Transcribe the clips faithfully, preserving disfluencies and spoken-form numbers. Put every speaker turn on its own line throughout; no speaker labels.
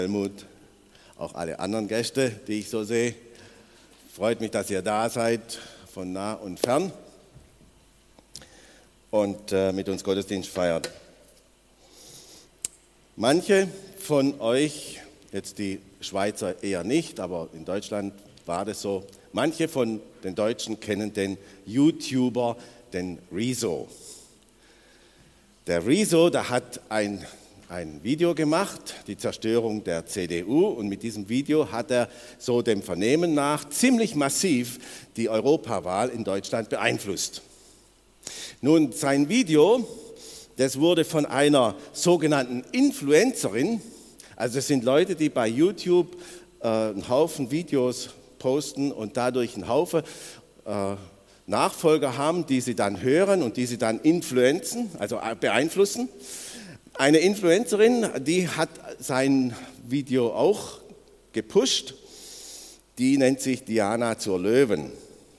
Helmut, auch alle anderen Gäste, die ich so sehe. Freut mich, dass ihr da seid, von nah und fern und äh, mit uns Gottesdienst feiert. Manche von euch, jetzt die Schweizer eher nicht, aber in Deutschland war das so, manche von den Deutschen kennen den YouTuber, den Rezo. Der Rezo, der hat ein ein Video gemacht, die Zerstörung der C D U, und mit diesem Video hat er so dem Vernehmen nach ziemlich massiv die Europawahl in Deutschland beeinflusst. Nun, sein Video, das wurde von einer sogenannten Influencerin, also es sind Leute, die bei YouTube äh, einen Haufen Videos posten und dadurch einen Haufen äh, Nachfolger haben, die sie dann hören und die sie dann influenzen, also beeinflussen. Eine Influencerin, die hat sein Video auch gepusht, die nennt sich Diana zur Löwen.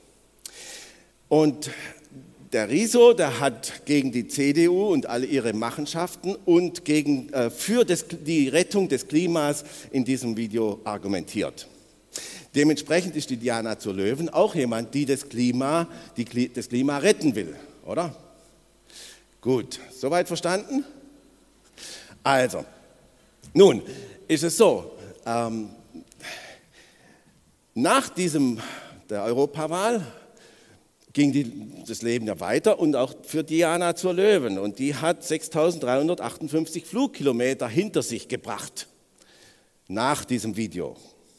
Und der Rezo, der hat gegen die C D U und alle ihre Machenschaften und gegen, äh, für das, die Rettung des Klimas in diesem Video argumentiert. Dementsprechend ist die Diana zur Löwen auch jemand, die das Klima, die, das Klima retten will, oder? Gut, soweit verstanden? Also, nun ist es so, ähm, nach diesem, der Europawahl ging die, das Leben ja weiter und auch für Diana zur Löwen, und die hat sechstausenddreihundertachtundfünfzig Flugkilometer hinter sich gebracht, nach diesem Video,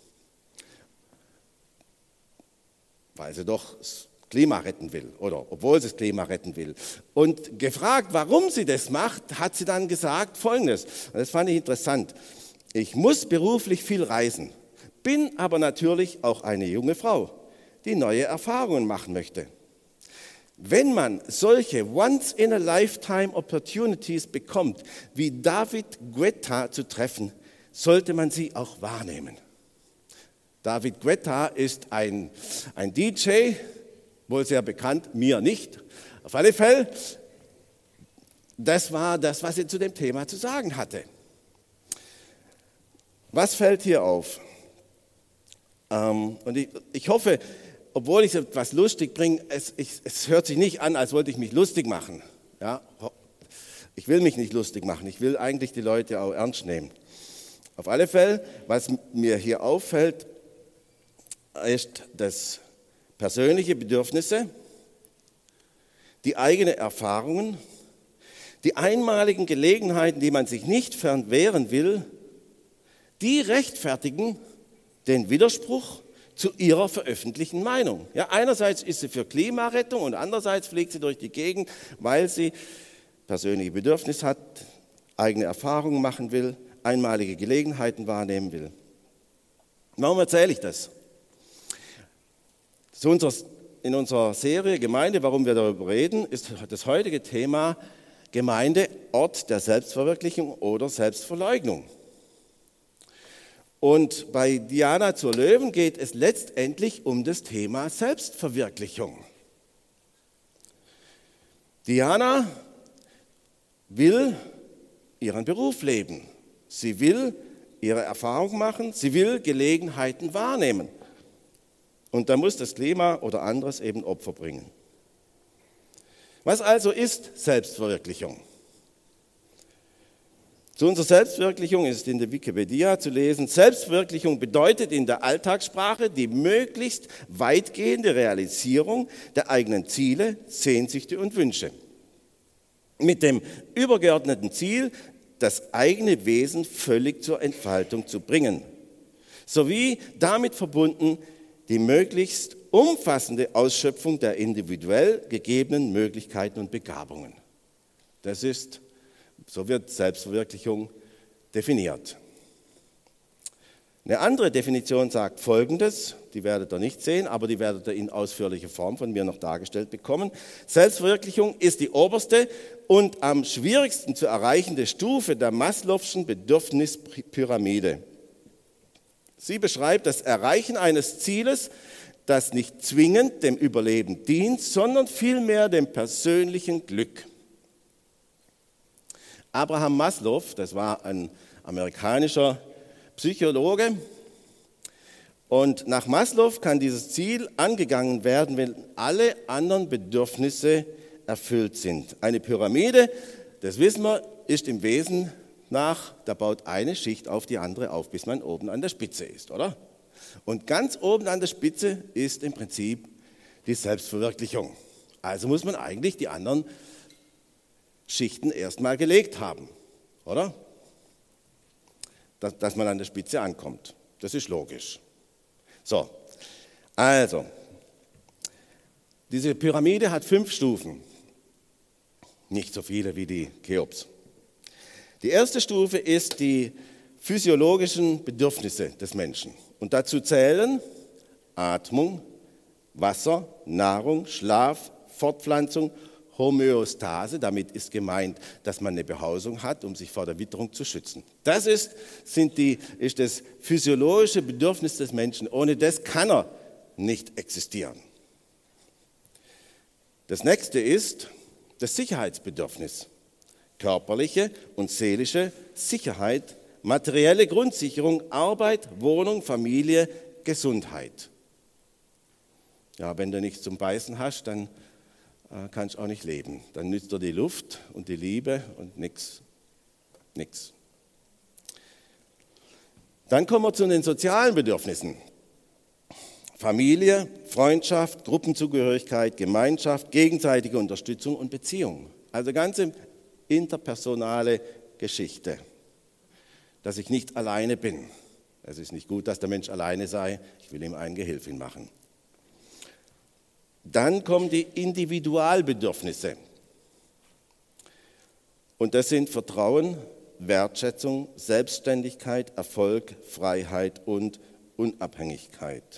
weil sie doch das Klima retten will, oder obwohl sie das Klima retten will. Und gefragt, warum sie das macht, hat sie dann gesagt Folgendes, und das fand ich interessant: Ich muss beruflich viel reisen, bin aber natürlich auch eine junge Frau, die neue Erfahrungen machen möchte. Wenn man solche Once-in-a-Lifetime-Opportunities bekommt, wie David Guetta zu treffen, sollte man sie auch wahrnehmen. David Guetta ist ein, ein D J, wohl sehr bekannt, mir nicht. Auf alle Fälle, das war das, was sie zu dem Thema zu sagen hatte. Was fällt hier auf? Ähm, und ich, ich hoffe, obwohl ich etwas lustig bringe, es, ich, es hört sich nicht an, als wollte ich mich lustig machen. Ja? Ich will mich nicht lustig machen, ich will eigentlich die Leute auch ernst nehmen. Auf alle Fälle, was mir hier auffällt, ist das persönliche Bedürfnisse, die eigenen Erfahrungen, die einmaligen Gelegenheiten, die man sich nicht verwehren will, die rechtfertigen den Widerspruch zu ihrer veröffentlichten Meinung. Ja, einerseits ist sie für Klimarettung und andererseits fliegt sie durch die Gegend, weil sie persönliche Bedürfnisse hat, eigene Erfahrungen machen will, einmalige Gelegenheiten wahrnehmen will. Warum erzähle ich das? In unserer Serie Gemeinde, warum wir darüber reden, ist das heutige Thema Gemeinde, Ort der Selbstverwirklichung oder Selbstverleugnung. Und bei Diana zur Löwen geht es letztendlich um das Thema Selbstverwirklichung. Diana will ihren Beruf leben. Sie will ihre Erfahrung machen. Sie will Gelegenheiten wahrnehmen. Und da muss das Klima oder anderes eben Opfer bringen. Was also ist Selbstverwirklichung? Zu unserer Selbstverwirklichung ist in der Wikipedia zu lesen: Selbstverwirklichung bedeutet in der Alltagssprache die möglichst weitgehende Realisierung der eigenen Ziele, Sehnsüchte und Wünsche. Mit dem übergeordneten Ziel, das eigene Wesen völlig zur Entfaltung zu bringen. Sowie damit verbunden die möglichst umfassende Ausschöpfung der individuell gegebenen Möglichkeiten und Begabungen. Das ist, so wird Selbstverwirklichung definiert. Eine andere Definition sagt Folgendes, die werdet ihr nicht sehen, aber die werdet ihr in ausführlicher Form von mir noch dargestellt bekommen. Selbstverwirklichung ist die oberste und am schwierigsten zu erreichende Stufe der Maslow'schen Bedürfnispyramide. Sie beschreibt das Erreichen eines Zieles, das nicht zwingend dem Überleben dient, sondern vielmehr dem persönlichen Glück. Abraham Maslow, das war ein amerikanischer Psychologe. Und nach Maslow kann dieses Ziel angegangen werden, wenn alle anderen Bedürfnisse erfüllt sind. Eine Pyramide, das wissen wir, ist im Wesen nach, da baut eine Schicht auf die andere auf, bis man oben an der Spitze ist, oder? Und ganz oben an der Spitze ist im Prinzip die Selbstverwirklichung. Also muss man eigentlich die anderen Schichten erstmal gelegt haben, oder? Dass, dass man an der Spitze ankommt. Das ist logisch. So, also, diese Pyramide hat fünf Stufen. Nicht so viele wie die Cheops. Die erste Stufe ist die physiologischen Bedürfnisse des Menschen. Und dazu zählen Atmung, Wasser, Nahrung, Schlaf, Fortpflanzung, Homöostase. Damit ist gemeint, dass man eine Behausung hat, um sich vor der Witterung zu schützen. Das ist, sind die, ist das physiologische Bedürfnis des Menschen. Ohne das kann er nicht existieren. Das nächste ist das Sicherheitsbedürfnis. Körperliche und seelische Sicherheit, materielle Grundsicherung, Arbeit, Wohnung, Familie, Gesundheit. Ja, wenn du nichts zum Beißen hast, dann äh, kannst du auch nicht leben. Dann nützt dir die Luft und die Liebe und nichts. Nix. Dann kommen wir zu den sozialen Bedürfnissen. Familie, Freundschaft, Gruppenzugehörigkeit, Gemeinschaft, gegenseitige Unterstützung und Beziehung. Also ganze interpersonale Geschichte, dass ich nicht alleine bin. Es ist nicht gut, dass der Mensch alleine sei. Ich will ihm einen Gehilfin machen. Dann kommen die Individualbedürfnisse. Und das sind Vertrauen, Wertschätzung, Selbstständigkeit, Erfolg, Freiheit und Unabhängigkeit.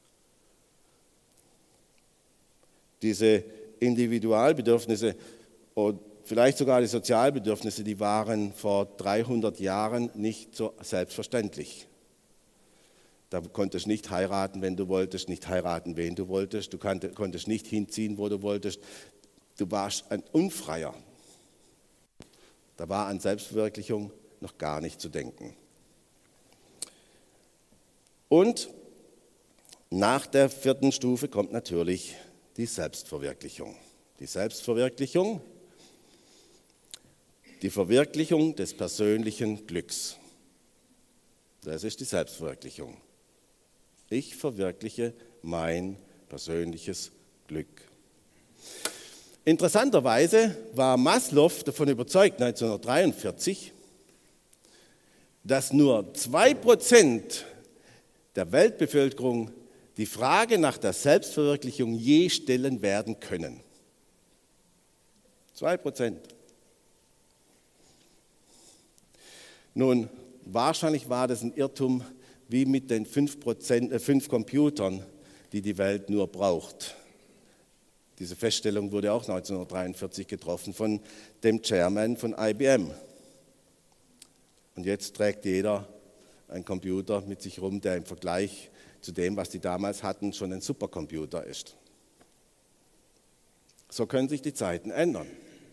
Diese Individualbedürfnisse und vielleicht sogar die Sozialbedürfnisse, die waren vor dreihundert Jahren nicht so selbstverständlich. Da konntest du nicht heiraten, wenn du wolltest, nicht heiraten, wen du wolltest. Du konntest nicht hinziehen, wo du wolltest. Du warst ein Unfreier. Da war an Selbstverwirklichung noch gar nicht zu denken. Und nach der vierten Stufe kommt natürlich die Selbstverwirklichung. Die Selbstverwirklichung, die Verwirklichung des persönlichen Glücks. Das ist die Selbstverwirklichung. Ich verwirkliche mein persönliches Glück. Interessanterweise war Maslow davon überzeugt, neunzehnhundertdreiundvierzig, dass nur zwei Prozent der Weltbevölkerung die Frage nach der Selbstverwirklichung je stellen werden können. Zwei Prozent. Nun, wahrscheinlich war das ein Irrtum wie mit den fünf Prozent, äh, fünf Computern, die die Welt nur braucht. Diese Feststellung wurde auch neunzehnhundertdreiundvierzig getroffen von dem Chairman von I B M. Und jetzt trägt jeder einen Computer mit sich rum, der im Vergleich zu dem, was die damals hatten, schon ein Supercomputer ist. So können sich die Zeiten ändern.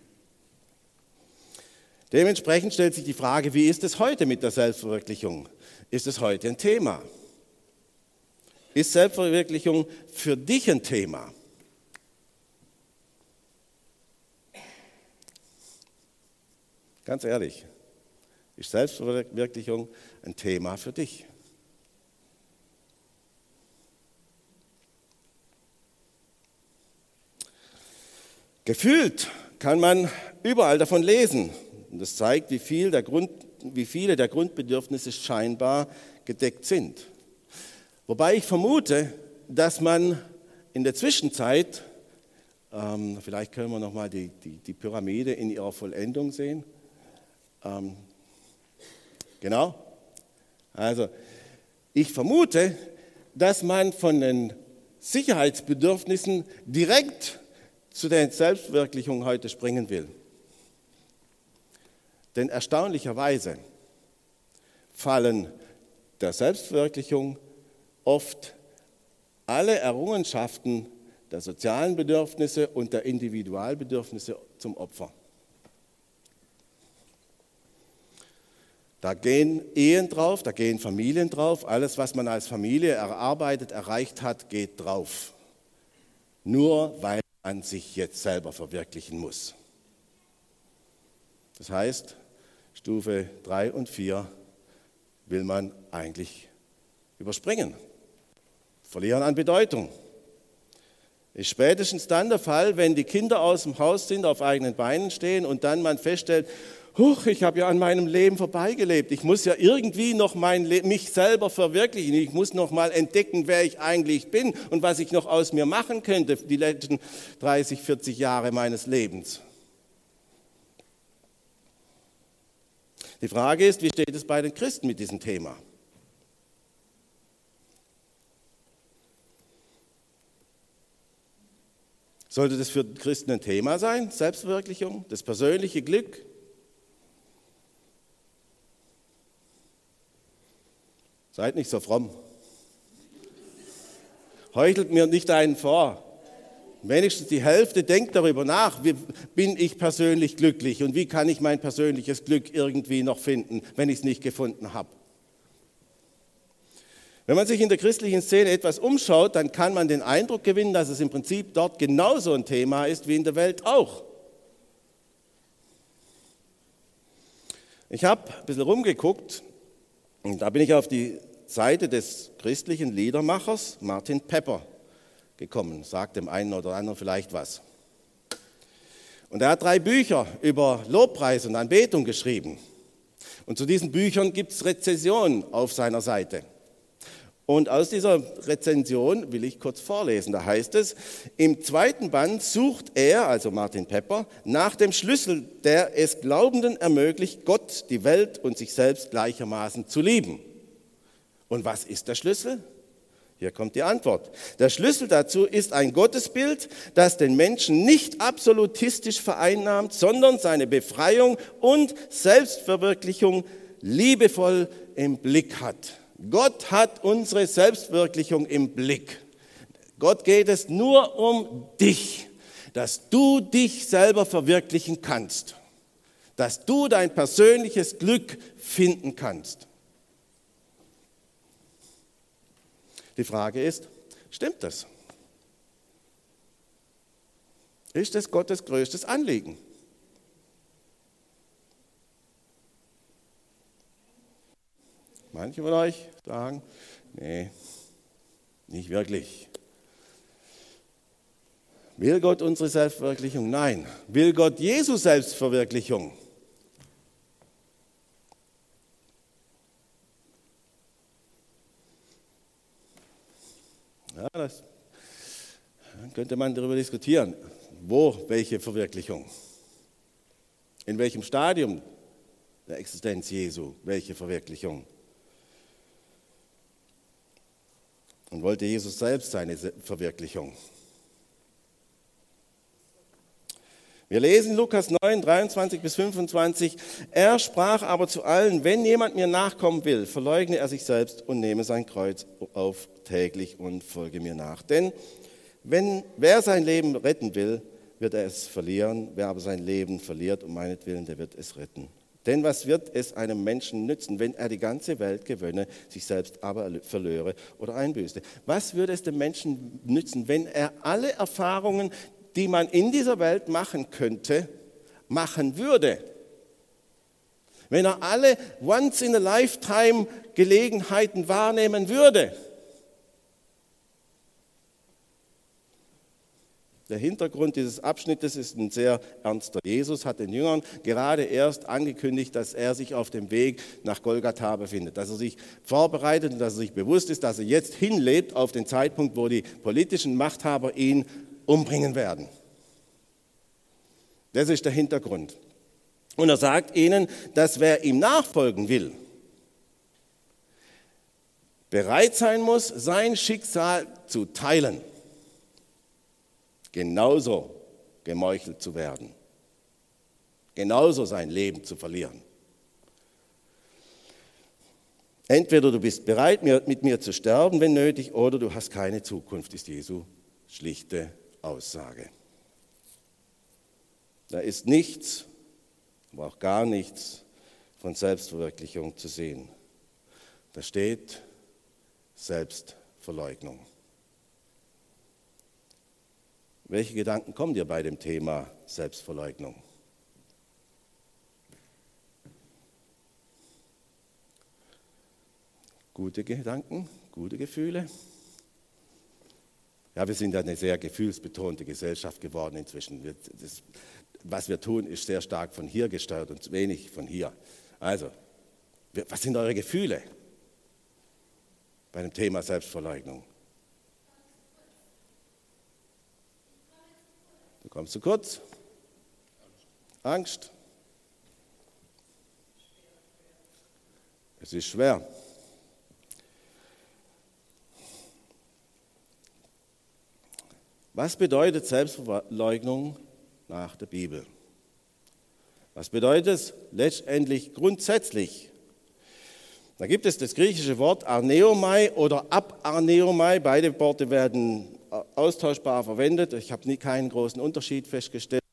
Dementsprechend stellt sich die Frage, wie ist es heute mit der Selbstverwirklichung? Ist es heute ein Thema? Ist Selbstverwirklichung für dich ein Thema? Ganz ehrlich, ist Selbstverwirklichung ein Thema für dich? Gefühlt kann man überall davon lesen. Und das zeigt, wie, viel der Grund, wie viele der Grundbedürfnisse scheinbar gedeckt sind. Wobei ich vermute, dass man in der Zwischenzeit, ähm, vielleicht können wir nochmal die, die, die Pyramide in ihrer Vollendung sehen. Ähm, genau. Also, ich vermute, dass man von den Sicherheitsbedürfnissen direkt zu der Selbstverwirklichung heute springen will. Denn erstaunlicherweise fallen der Selbstverwirklichung oft alle Errungenschaften der sozialen Bedürfnisse und der Individualbedürfnisse zum Opfer. Da gehen Ehen drauf, da gehen Familien drauf. Alles, was man als Familie erarbeitet, erreicht hat, geht drauf. Nur weil man sich jetzt selber verwirklichen muss. Das heißt, Stufe drei und vier will man eigentlich überspringen, verlieren an Bedeutung. Ist spätestens dann der Fall, wenn die Kinder aus dem Haus sind, auf eigenen Beinen stehen und dann man feststellt, huch, ich habe ja an meinem Leben vorbeigelebt. Ich muss ja irgendwie noch mein Le- mich selber verwirklichen. Ich muss noch mal entdecken, wer ich eigentlich bin und was ich noch aus mir machen könnte die letzten dreißig, vierzig Jahre meines Lebens. Die Frage ist, wie steht es bei den Christen mit diesem Thema? Sollte das für Christen ein Thema sein? Selbstverwirklichung, das persönliche Glück? Seid nicht so fromm. Heuchelt mir nicht einen vor. Wenigstens die Hälfte denkt darüber nach, wie bin ich persönlich glücklich und wie kann ich mein persönliches Glück irgendwie noch finden, wenn ich es nicht gefunden habe. Wenn man sich in der christlichen Szene etwas umschaut, dann kann man den Eindruck gewinnen, dass es im Prinzip dort genauso ein Thema ist wie in der Welt auch. Ich habe ein bisschen rumgeguckt und da bin ich auf die Seite des christlichen Liedermachers Martin Pepper gekommen. Sagt dem einen oder anderen vielleicht was. Und er hat drei Bücher über Lobpreis und Anbetung geschrieben. Und zu diesen Büchern gibt es Rezensionen auf seiner Seite. Und aus dieser Rezension will ich kurz vorlesen. Da heißt es, im zweiten Band sucht er, also Martin Pepper, nach dem Schlüssel, der es Glaubenden ermöglicht, Gott, die Welt und sich selbst gleichermaßen zu lieben. Und was ist der Schlüssel? Hier kommt die Antwort. Der Schlüssel dazu ist ein Gottesbild, das den Menschen nicht absolutistisch vereinnahmt, sondern seine Befreiung und Selbstverwirklichung liebevoll im Blick hat. Gott hat unsere Selbstverwirklichung im Blick. Gott geht es nur um dich, dass du dich selber verwirklichen kannst, dass du dein persönliches Glück finden kannst. Die Frage ist, stimmt das? Ist es Gottes größtes Anliegen? Manche von euch sagen, nee, nicht wirklich. Will Gott unsere Selbstverwirklichung? Nein. Will Gott Jesu Selbstverwirklichung? Ja, das könnte man darüber diskutieren. Wo, welche Verwirklichung? In welchem Stadium der Existenz Jesu, welche Verwirklichung? Und wollte Jesus selbst seine Verwirklichung? Wir lesen Lukas neun, dreiundzwanzig bis fünfundzwanzig. Er sprach aber zu allen, wenn jemand mir nachkommen will, verleugne er sich selbst und nehme sein Kreuz auf täglich und folge mir nach. Denn wenn, wer sein Leben retten will, wird er es verlieren. Wer aber sein Leben verliert um meinetwillen, der wird es retten. Denn was wird es einem Menschen nützen, wenn er die ganze Welt gewönne, sich selbst aber verlöre oder einbüßte? Was würde es dem Menschen nützen, wenn er alle Erfahrungen, die man in dieser Welt machen könnte, machen würde? Wenn er alle Once-in-a-Lifetime-Gelegenheiten wahrnehmen würde? Der Hintergrund dieses Abschnittes ist ein sehr ernster. Jesus hat den Jüngern gerade erst angekündigt, dass er sich auf dem Weg nach Golgatha befindet, dass er sich vorbereitet und dass er sich bewusst ist, dass er jetzt hinlebt auf den Zeitpunkt, wo die politischen Machthaber ihn umbringen werden. Das ist der Hintergrund. Und er sagt ihnen, dass wer ihm nachfolgen will, bereit sein muss, sein Schicksal zu teilen. Genauso gemeuchelt zu werden, genauso sein Leben zu verlieren. Entweder du bist bereit, mit mir zu sterben, wenn nötig, oder du hast keine Zukunft, ist Jesu schlichte Aussage. Da ist nichts, aber auch gar nichts von Selbstverwirklichung zu sehen. Da steht Selbstverleugnung. Welche Gedanken kommen dir bei dem Thema Selbstverleugnung? Gute Gedanken, gute Gefühle? Ja, wir sind ja eine sehr gefühlsbetonte Gesellschaft geworden inzwischen. Wir, das, was wir tun, ist sehr stark von hier gesteuert und wenig von hier. Also, was sind eure Gefühle bei dem Thema Selbstverleugnung? Du kommst zu kurz? Angst? Es ist schwer. Was bedeutet Selbstverleugnung nach der Bibel? Was bedeutet es letztendlich grundsätzlich? Da gibt es das griechische Wort arneomai oder abarneomai. Beide Worte werden austauschbar verwendet. Ich habe nie keinen großen Unterschied festgestellt.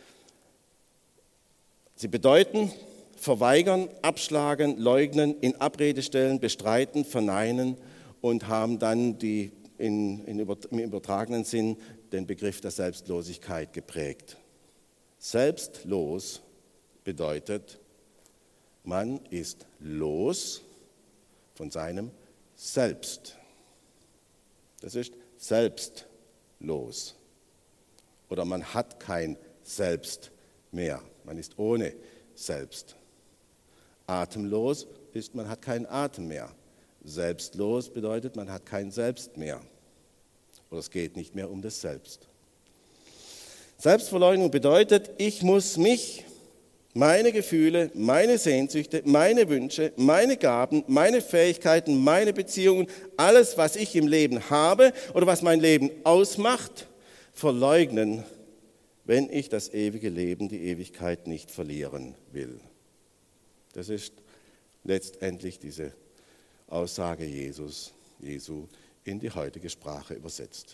Sie bedeuten verweigern, abschlagen, leugnen, in Abrede stellen, bestreiten, verneinen und haben dann die in, in über, im übertragenen Sinn den Begriff der Selbstlosigkeit geprägt. Selbstlos bedeutet, man ist los von seinem Selbst. Das ist selbstlos. Oder man hat kein Selbst mehr. Man ist ohne Selbst. Atemlos ist, man hat keinen Atem mehr. Selbstlos bedeutet, man hat kein Selbst mehr. Oder es geht nicht mehr um das Selbst. Selbstverleugnung bedeutet, ich muss mich, meine Gefühle, meine Sehnsüchte, meine Wünsche, meine Gaben, meine Fähigkeiten, meine Beziehungen, alles, was ich im Leben habe oder was mein Leben ausmacht, verleugnen, wenn ich das ewige Leben, die Ewigkeit nicht verlieren will. Das ist letztendlich diese Aussage Jesus, Jesu in die heutige Sprache übersetzt.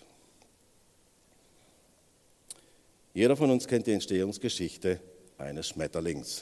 Jeder von uns kennt die Entstehungsgeschichte eines Schmetterlings.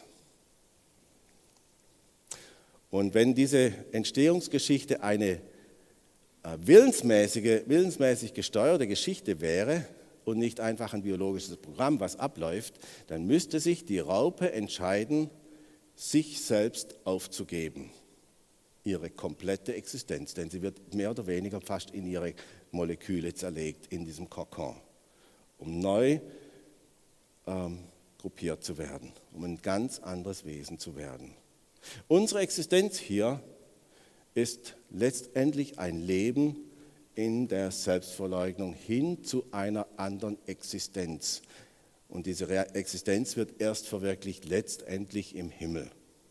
Und wenn diese Entstehungsgeschichte eine willensmäßige, willensmäßig gesteuerte Geschichte wäre und nicht einfach ein biologisches Programm, was abläuft, dann müsste sich die Raupe entscheiden, sich selbst aufzugeben, ihre komplette Existenz, denn sie wird mehr oder weniger fast in ihre Moleküle zerlegt in diesem Kokon, um neu ähm, gruppiert zu werden, um ein ganz anderes Wesen zu werden. Unsere Existenz hier ist letztendlich ein Leben in der Selbstverleugnung hin zu einer anderen Existenz. Und diese Existenz wird erst verwirklicht letztendlich im Himmel.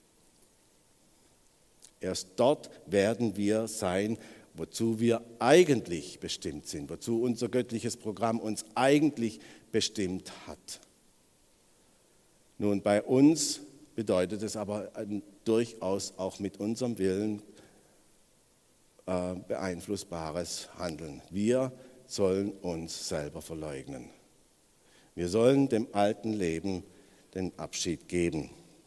Erst dort werden wir sein, wozu wir eigentlich bestimmt sind, wozu unser göttliches Programm uns eigentlich bestimmt hat. Nun, bei uns bedeutet es aber ein durchaus auch mit unserem Willen äh, beeinflussbares Handeln. Wir sollen uns selber verleugnen. Wir sollen dem alten Leben den Abschied geben.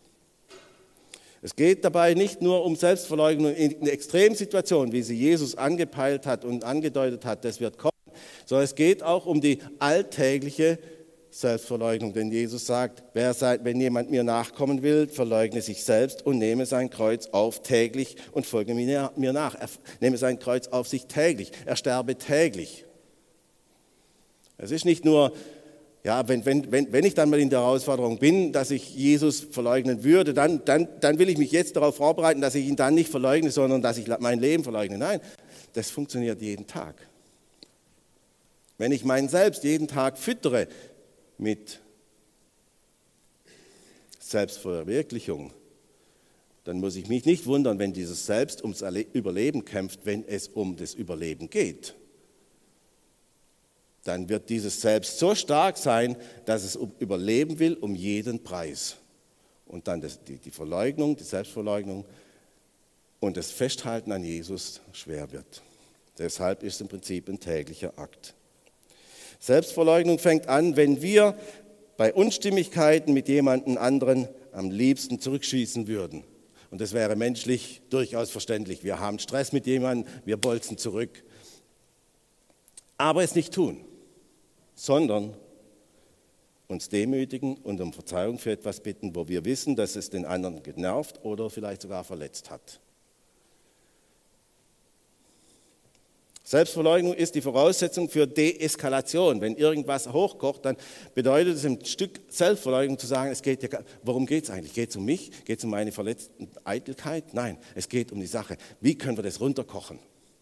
Es geht dabei nicht nur um Selbstverleugnung in Extremsituationen, wie sie Jesus angepeilt hat und angedeutet hat, das wird kommen, sondern es geht auch um die alltägliche Selbstverleugnung. Denn Jesus sagt, wer sei, wenn jemand mir nachkommen will, verleugne sich selbst und nehme sein Kreuz auf täglich und folge mir nach. Er nehme sein Kreuz auf sich täglich, er sterbe täglich. Es ist nicht nur, ja, wenn, wenn, wenn, wenn ich dann mal in der Herausforderung bin, dass ich Jesus verleugnen würde, dann, dann, dann will ich mich jetzt darauf vorbereiten, dass ich ihn dann nicht verleugne, sondern dass ich mein Leben verleugne. Nein, das funktioniert jeden Tag. Wenn ich mein Selbst jeden Tag füttere mit Selbstverwirklichung, dann muss ich mich nicht wundern, wenn dieses Selbst ums Überleben kämpft, wenn es um das Überleben geht. Dann wird dieses Selbst so stark sein, dass es überleben will um jeden Preis. Und dann das, die, die Verleugnung, die Selbstverleugnung und das Festhalten an Jesus schwer wird. Deshalb ist es im Prinzip ein täglicher Akt. Selbstverleugnung fängt an, wenn wir bei Unstimmigkeiten mit jemandem anderen am liebsten zurückschießen würden. Und das wäre menschlich durchaus verständlich. Wir haben Stress mit jemandem, wir bolzen zurück. Aber es nicht tun, sondern uns demütigen und um Verzeihung für etwas bitten, wo wir wissen, dass es den anderen genervt oder vielleicht sogar verletzt hat. Selbstverleugnung ist die Voraussetzung für Deeskalation. Wenn irgendwas hochkocht, dann bedeutet es ein Stück Selbstverleugnung zu sagen, es geht ja, worum geht es eigentlich? Geht es um mich? Geht es um meine verletzte Eitelkeit? Nein, es geht um die Sache. Wie können wir das runterkochen?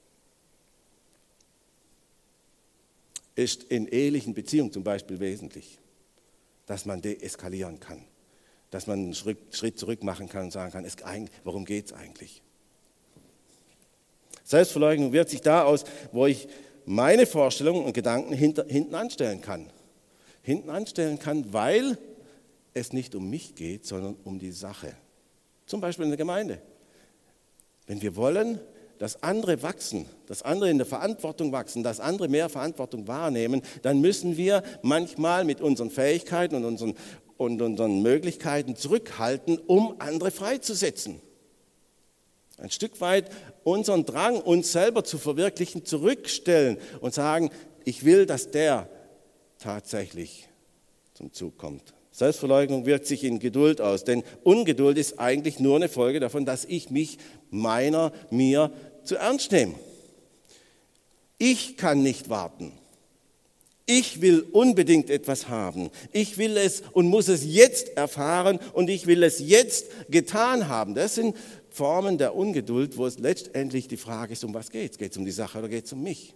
Ist in ehelichen Beziehungen zum Beispiel wesentlich, dass man deeskalieren kann, dass man einen Schritt zurück machen kann und sagen kann, es, worum geht es eigentlich? Selbstverleugnung wirkt sich da aus, wo ich meine Vorstellungen und Gedanken hinter, hinten anstellen kann. Hinten anstellen kann, weil es nicht um mich geht, sondern um die Sache. Zum Beispiel in der Gemeinde. Wenn wir wollen, dass andere wachsen, dass andere in der Verantwortung wachsen, dass andere mehr Verantwortung wahrnehmen, dann müssen wir manchmal mit unseren Fähigkeiten und unseren, und unseren Möglichkeiten zurückhalten, um andere freizusetzen. Ein Stück weit unseren Drang, uns selber zu verwirklichen, zurückstellen und sagen, ich will, dass der tatsächlich zum Zug kommt. Selbstverleugnung wirkt sich in Geduld aus, denn Ungeduld ist eigentlich nur eine Folge davon, dass ich mich meiner, mir zu ernst nehme. Ich kann nicht warten. Ich will unbedingt etwas haben. Ich will es und muss es jetzt erfahren und ich will es jetzt getan haben. Das sind Formen der Ungeduld, wo es letztendlich die Frage ist, um was geht es? Geht es um die Sache oder geht es um mich?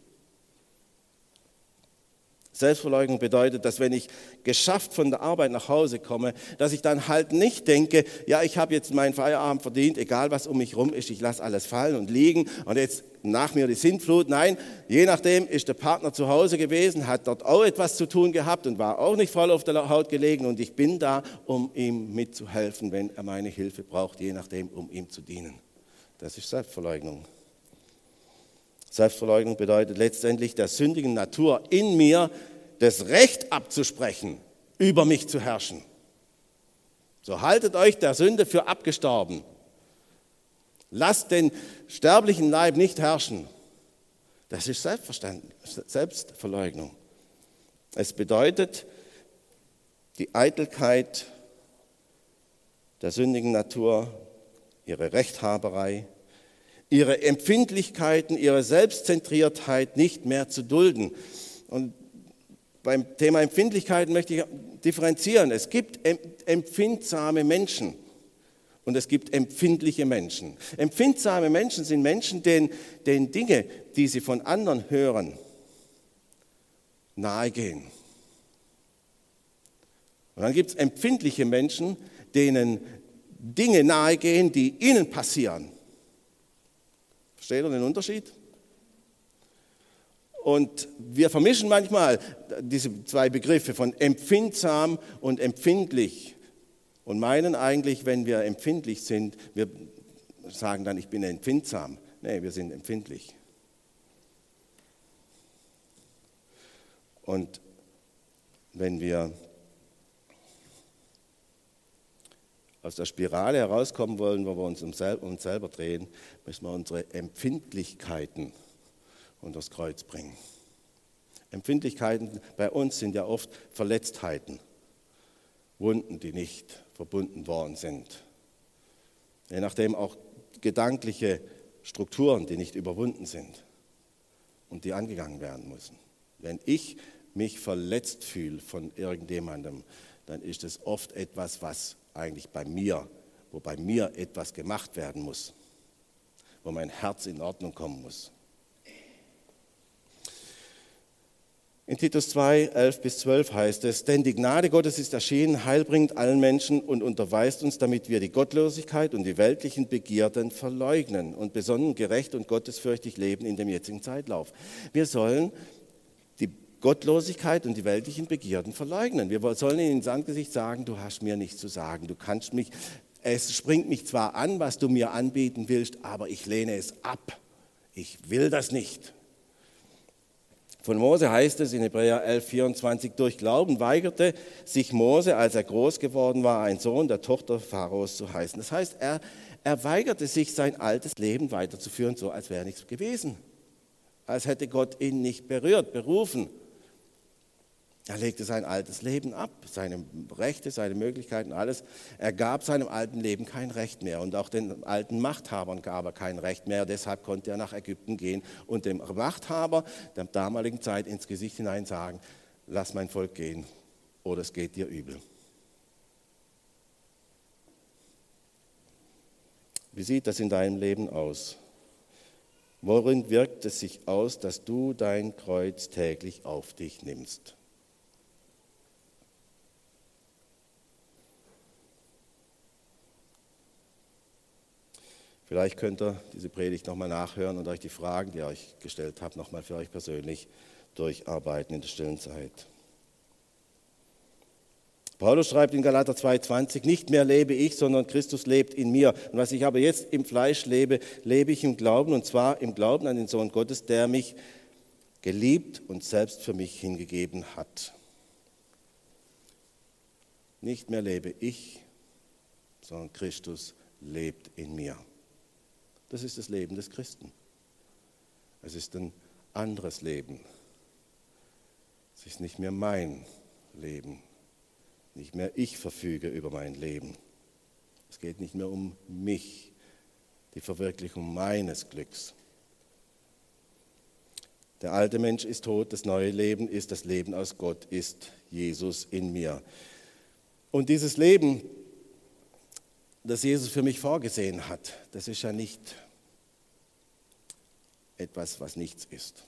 Selbstverleugnung bedeutet, dass wenn ich geschafft von der Arbeit nach Hause komme, dass ich dann halt nicht denke, ja, ich habe jetzt meinen Feierabend verdient, egal was um mich rum ist, ich lasse alles fallen und liegen und jetzt nach mir die Sintflut. Nein, je nachdem ist der Partner zu Hause gewesen, hat dort auch etwas zu tun gehabt und war auch nicht voll auf der Haut gelegen und ich bin da, um ihm mitzuhelfen, wenn er meine Hilfe braucht, je nachdem, um ihm zu dienen. Das ist Selbstverleugnung. Selbstverleugnung bedeutet letztendlich der sündigen Natur in mir das Recht abzusprechen, über mich zu herrschen. So haltet euch der Sünde für abgestorben. Lasst den sterblichen Leib nicht herrschen. Das ist Selbstverleugnung. Es bedeutet die Eitelkeit der sündigen Natur, ihre Rechthaberei, ihre Empfindlichkeiten, ihre Selbstzentriertheit nicht mehr zu dulden. Und beim Thema Empfindlichkeiten möchte ich differenzieren. Es gibt empfindsame Menschen und es gibt empfindliche Menschen. Empfindsame Menschen sind Menschen, denen, denen Dinge, die sie von anderen hören, nahegehen. Und dann gibt es empfindliche Menschen, denen Dinge nahegehen, die ihnen passieren. Versteht ihr den Unterschied? Und wir vermischen manchmal diese zwei Begriffe von empfindsam und empfindlich und meinen eigentlich, wenn wir empfindlich sind, wir sagen dann, ich bin empfindsam. Nee, wir sind empfindlich. Und wenn wir aus der Spirale herauskommen wollen, wo wir uns um uns selber drehen, müssen wir unsere Empfindlichkeiten unter das Kreuz bringen. Empfindlichkeiten bei uns sind ja oft Verletztheiten, Wunden, die nicht verbunden worden sind. Je nachdem auch gedankliche Strukturen, die nicht überwunden sind und die angegangen werden müssen. Wenn ich mich verletzt fühle von irgendjemandem, dann ist es oft etwas, was eigentlich bei mir, wo bei mir etwas gemacht werden muss, wo mein Herz in Ordnung kommen muss. In Titus zwei, elf bis zwölf heißt es, denn die Gnade Gottes ist erschienen, heilbringend allen Menschen und unterweist uns, damit wir die Gottlosigkeit und die weltlichen Begierden verleugnen und besonnen, gerecht und gottesfürchtig leben in dem jetzigen Zeitlauf. Wir sollen die Gottlosigkeit und die weltlichen Begierden verleugnen. Wir sollen ihnen ins Angesicht sagen, du hast mir nichts zu sagen, du kannst mich, es springt mich zwar an, was du mir anbieten willst, aber ich lehne es ab. Ich will das nicht. Von Mose heißt es in Hebräer elf, vierundzwanzig, durch Glauben weigerte sich Mose, als er groß geworden war, ein Sohn der Tochter Pharaos zu heißen. Das heißt, er, Er weigerte sich, sein altes Leben weiterzuführen, so als wäre nichts gewesen. Als hätte Gott ihn nicht berührt, berufen. Er legte sein altes Leben ab, seine Rechte, seine Möglichkeiten, alles. Er gab seinem alten Leben kein Recht mehr und auch den alten Machthabern gab er kein Recht mehr. Deshalb konnte er nach Ägypten gehen und dem Machthaber der damaligen Zeit ins Gesicht hinein sagen, lass mein Volk gehen oder es geht dir übel. Wie sieht das in deinem Leben aus? Worin wirkt es sich aus, dass du dein Kreuz täglich auf dich nimmst? Vielleicht könnt ihr diese Predigt nochmal nachhören und euch die Fragen, die ich euch gestellt habe, nochmal für euch persönlich durcharbeiten in der stillen Zeit. Paulus schreibt in Galater zwei zwanzig, nicht mehr lebe ich, sondern Christus lebt in mir. Und was ich aber jetzt im Fleisch lebe, lebe ich im Glauben, und zwar im Glauben an den Sohn Gottes, der mich geliebt und selbst für mich hingegeben hat. Nicht mehr lebe ich, sondern Christus lebt in mir. Das ist das Leben des Christen. Es ist ein anderes Leben. Es ist nicht mehr mein Leben. Nicht mehr ich verfüge über mein Leben. Es geht nicht mehr um mich, die Verwirklichung meines Glücks. Der alte Mensch ist tot, das neue Leben ist das Leben aus Gott, ist Jesus in mir. Und dieses Leben, das Jesus für mich vorgesehen hat, das ist ja nicht etwas, was nichts ist.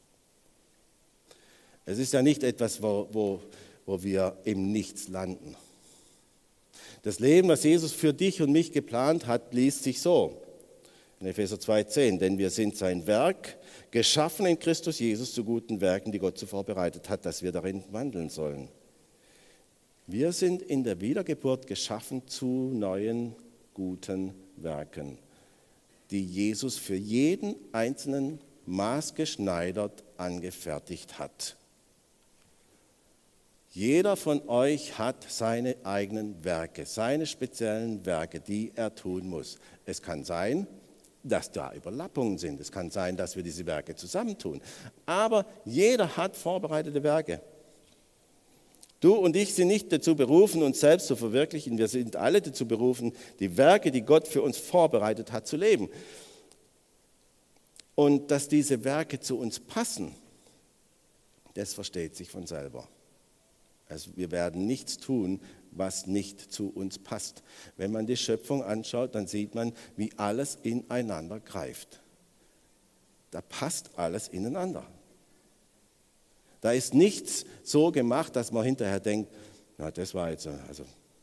Es ist ja nicht etwas, wo, wo, wo wir im Nichts landen. Das Leben, was Jesus für dich und mich geplant hat, liest sich so. In Epheser zwei zehn, denn wir sind sein Werk, geschaffen in Christus Jesus zu guten Werken, die Gott zuvor bereitet hat, dass wir darin wandeln sollen. Wir sind in der Wiedergeburt geschaffen zu neuen, guten Werken, die Jesus für jeden Einzelnen maßgeschneidert angefertigt hat. Jeder von euch hat seine eigenen Werke, seine speziellen Werke, die er tun muss. Es kann sein, dass da Überlappungen sind. Es kann sein, dass wir diese Werke zusammentun. Aber jeder hat vorbereitete Werke. Du und ich sind nicht dazu berufen, uns selbst zu verwirklichen. Wir sind alle dazu berufen, die Werke, die Gott für uns vorbereitet hat, zu leben. Und dass diese Werke zu uns passen, das versteht sich von selber. Also wir werden nichts tun, was nicht zu uns passt. Wenn man die Schöpfung anschaut, dann sieht man, wie alles ineinander greift. Da passt alles ineinander. Da ist nichts so gemacht, dass man hinterher denkt, na, das war jetzt, also,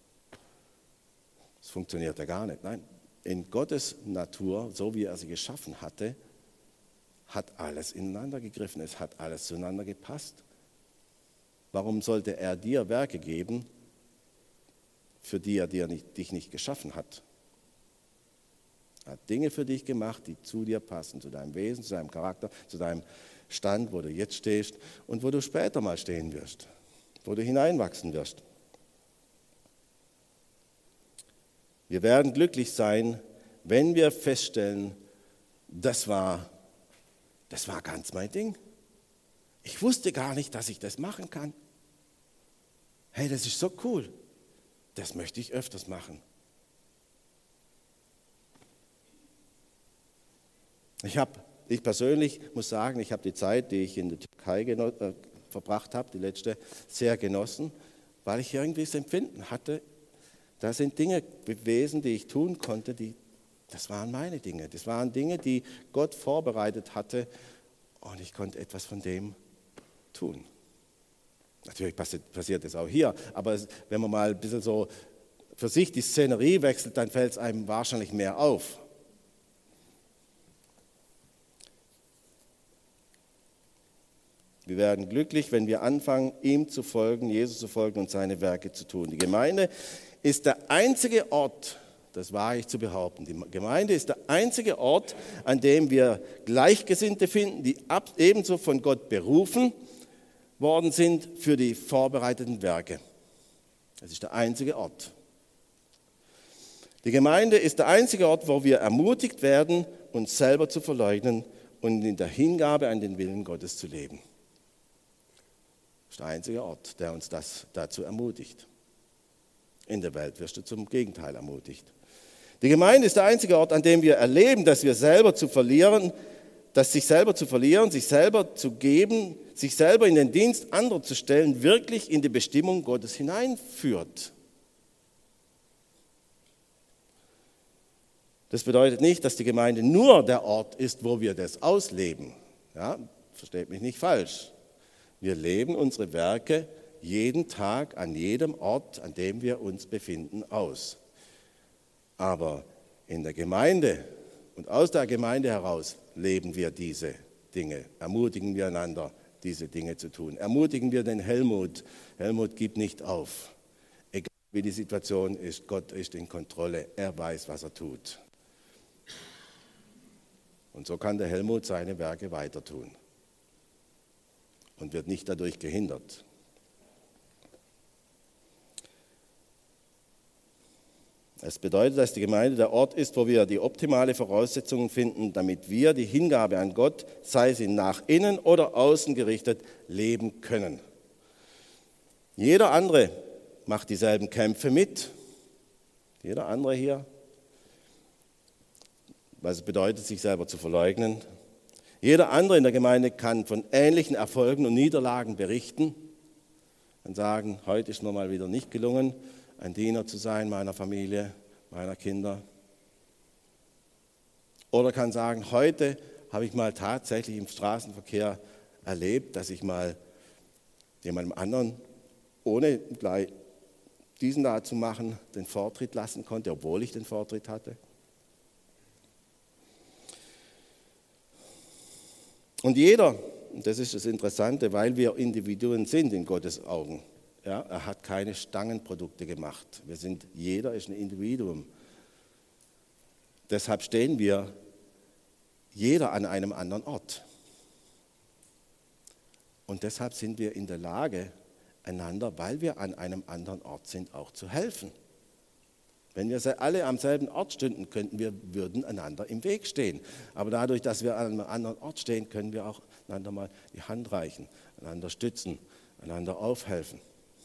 das funktioniert ja gar nicht. Nein, in Gottes Natur, so wie er sie geschaffen hatte, hat alles ineinander gegriffen, es hat alles zueinander gepasst. Warum sollte er dir Werke geben, für die er dir nicht, dich nicht geschaffen hat? Er hat Dinge für dich gemacht, die zu dir passen, zu deinem Wesen, zu deinem Charakter, zu deinem Stand, wo du jetzt stehst und wo du später mal stehen wirst, wo du hineinwachsen wirst. Wir werden glücklich sein, wenn wir feststellen, das war, das war ganz mein Ding. Ich wusste gar nicht, dass ich das machen kann. Hey, das ist so cool. Das möchte ich öfters machen. Ich habe, ich persönlich muss sagen, ich habe die Zeit, die ich in der Türkei geno- äh, verbracht habe, die letzte, sehr genossen, weil ich irgendwie das Empfinden hatte, da sind Dinge gewesen, die ich tun konnte, die, das waren meine Dinge. Das waren Dinge, die Gott vorbereitet hatte und ich konnte etwas von dem tun. Natürlich passiert das auch hier, aber wenn man mal ein bisschen so für sich die Szenerie wechselt, dann fällt es einem wahrscheinlich mehr auf. Wir werden glücklich, wenn wir anfangen, ihm zu folgen, Jesus zu folgen und seine Werke zu tun. Die Gemeinde ist der einzige Ort, das wage ich zu behaupten, die Gemeinde ist der einzige Ort, an dem wir Gleichgesinnte finden, die ebenso von Gott berufen worden sind für die vorbereiteten Werke. Das ist der einzige Ort. Die Gemeinde ist der einzige Ort, wo wir ermutigt werden, uns selber zu verleugnen und in der Hingabe an den Willen Gottes zu leben. Das ist der einzige Ort, der uns das dazu ermutigt. In der Welt wirst du zum Gegenteil ermutigt. Die Gemeinde ist der einzige Ort, an dem wir erleben, dass wir selber zu verlieren, dass sich selber zu verlieren, sich selber zu geben, sich selber in den Dienst anderer zu stellen, wirklich in die Bestimmung Gottes hineinführt. Das bedeutet nicht, dass die Gemeinde nur der Ort ist, wo wir das ausleben. Ja, versteht mich nicht falsch. Wir leben unsere Werke jeden Tag an jedem Ort, an dem wir uns befinden, aus. Aber in der Gemeinde und aus der Gemeinde heraus leben wir diese Dinge, ermutigen wir einander, diese Dinge zu tun. Ermutigen wir den Helmut. Helmut gibt nicht auf. Egal wie die Situation ist, Gott ist in Kontrolle. Er weiß, was er tut. Und so kann der Helmut seine Werke weiter tun und wird nicht dadurch gehindert. Es bedeutet, dass die Gemeinde der Ort ist, wo wir die optimale Voraussetzungen finden, damit wir die Hingabe an Gott, sei sie nach innen oder außen gerichtet, leben können. Jeder andere macht dieselben Kämpfe mit. Jeder andere hier. Was es bedeutet, sich selber zu verleugnen. Jeder andere in der Gemeinde kann von ähnlichen Erfolgen und Niederlagen berichten und sagen, heute ist mir mal wieder nicht gelungen, ein Diener zu sein meiner Familie, meiner Kinder. Oder kann sagen, heute habe ich mal tatsächlich im Straßenverkehr erlebt, dass ich mal jemandem anderen, ohne gleich diesen da zu machen, den Vortritt lassen konnte, obwohl ich den Vortritt hatte. Und jeder, und das ist das Interessante, weil wir Individuen sind in Gottes Augen, ja, er hat keine Stangenprodukte gemacht. Wir sind, jeder ist ein Individuum. Deshalb stehen wir jeder an einem anderen Ort. Und deshalb sind wir in der Lage, einander, weil wir an einem anderen Ort sind, auch zu helfen. Wenn wir alle am selben Ort stünden, könnten wir, würden einander im Weg stehen. Aber dadurch, dass wir an einem anderen Ort stehen, können wir auch einander mal die Hand reichen, einander stützen, einander aufhelfen.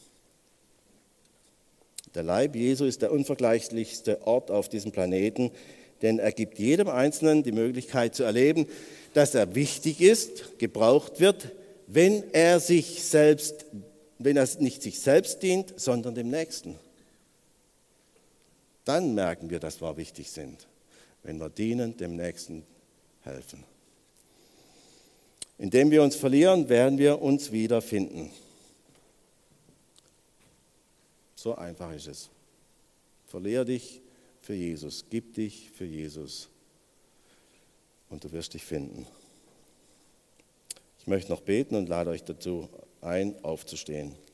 Der Leib Jesu ist der unvergleichlichste Ort auf diesem Planeten, denn er gibt jedem Einzelnen die Möglichkeit zu erleben, dass er wichtig ist, gebraucht wird, wenn er sich selbst, wenn er nicht sich selbst dient, sondern dem Nächsten. Dann merken wir, dass wir wichtig sind, wenn wir dienen, dem Nächsten helfen. Indem wir uns verlieren, werden wir uns wiederfinden. So einfach ist es. Verlier dich für Jesus, gib dich für Jesus und du wirst dich finden. Ich möchte noch beten und lade euch dazu ein, aufzustehen.